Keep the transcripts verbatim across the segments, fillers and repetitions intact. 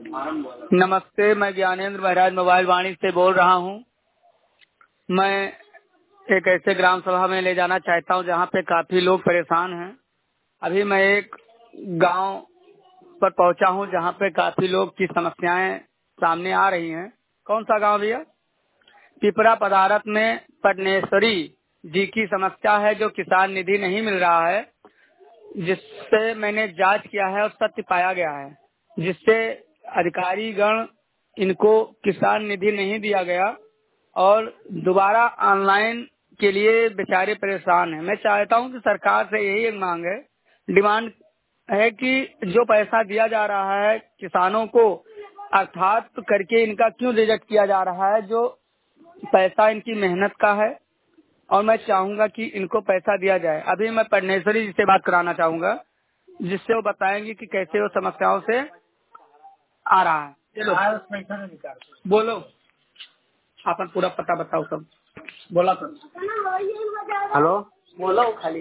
नमस्ते, मैं ज्ञानेंद्र महाराज मोबाइल वाणी से बोल रहा हूँ। मैं एक ऐसे ग्राम सभा में ले जाना चाहता हूँ जहाँ पे काफी लोग परेशान हैं। अभी मैं एक गांव पर पहुँचा हूँ जहाँ पे काफी लोग की समस्याएं सामने आ रही हैं। कौन सा गांव भैया? पिपरा पदारत में पटनेश्वरी जी की समस्या है जो किसान निधि नहीं मिल रहा है, जिससे मैंने जांच किया है और सत्य पाया गया है, जिससे अधिकारी गण इनको किसान निधि नहीं दिया गया और दोबारा ऑनलाइन के लिए बेचारे परेशान हैं। मैं चाहता हूं कि सरकार से यही एक मांग है, डिमांड है कि जो पैसा दिया जा रहा है किसानों को अर्थात करके इनका क्यों रिजेक्ट किया जा रहा है, जो पैसा इनकी मेहनत का है, और मैं चाहूंगा कि इनको पैसा दिया जाए। अभी मैं पटनेश्वरी जी से बात कराना चाहूंगा, जिससे वो बताएंगे कि कैसे वो समस्याओं से आ रहा है। चलो बोलो, अपन पूरा पता बताओ सब। बोला करो। हेलो, बोलो खाली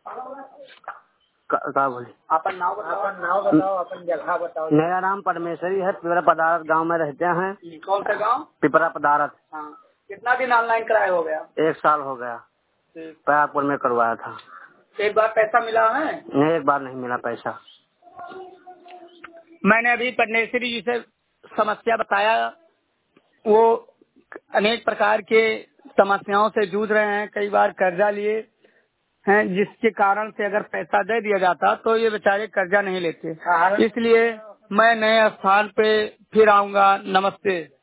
का बोले? अपन नाम बताओ। अपन नाम बताओ, अपन जगह बताओ। मेरा नाम परमेश्वरी है, पिपरा पदारत गांव में रहते हैं। कौन सा गांव? पिपरा पदारत। हाँ, कितना दिन ऑनलाइन कराया हो गया? एक साल हो गया, प्रयागपुर में करवाया था। एक बार पैसा मिला है? नहीं, एक बार नहीं मिला पैसा। मैंने अभी पटनेश्वरी जी से समस्या बताया, वो अनेक प्रकार के समस्याओं से जूझ रहे हैं, कई बार कर्जा लिए हैं, जिसके कारण से अगर पैसा दे दिया जाता तो ये बेचारे कर्जा नहीं लेते। इसलिए मैं नए स्थान पे फिर आऊंगा। नमस्ते।